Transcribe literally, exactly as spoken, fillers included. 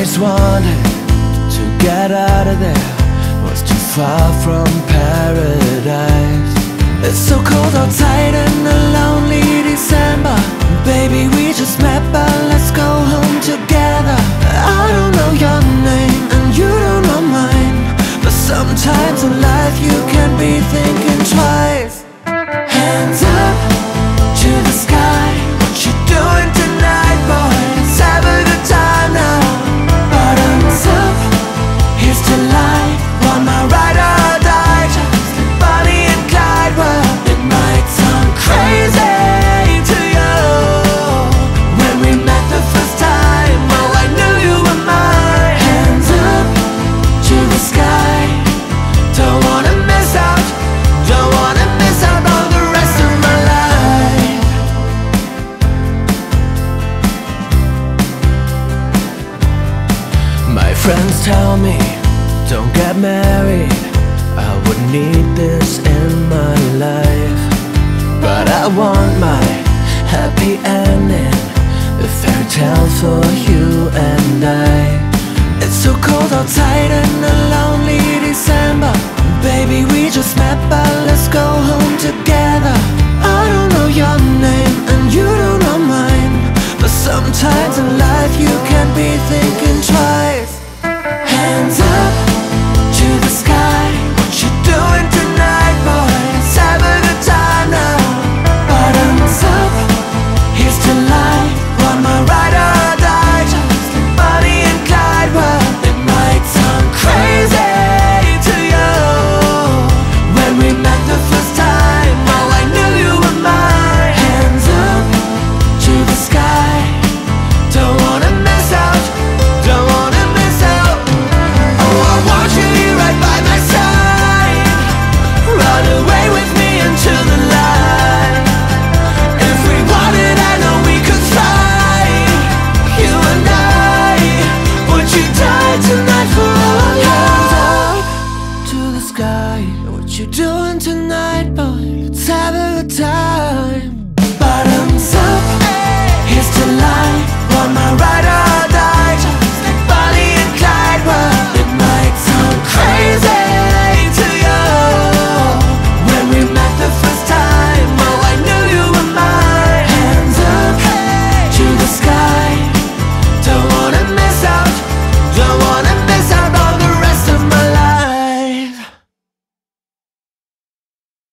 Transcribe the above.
always wanted to get out of there, was too far from paradise. It's so cold outside in a lonely December. Baby, we just met, but let's go home together. I don't know your name and you don't know mine, but sometimes in life you can be thinking twice. Hands up to the sky, what you doing tonight, boy? Let's have a good time now. Bottoms up, here's to life. Want my ride or die, just like Bonnie and Clyde. Well, it might sound crazy to you when we met the first time. Oh, I knew you were mine. Hands up to the sky, don't wanna miss out, don't wanna miss out on the rest of my life. My friends tell me, don't get married, I wouldn't need this in my life. But I want my happy ending, a fairy tale for you and I. It's so cold outside in a lonely December. Baby, we just met, but let's go home together. I don't know your name and you don't know mine, but sometimes in life you can be thinking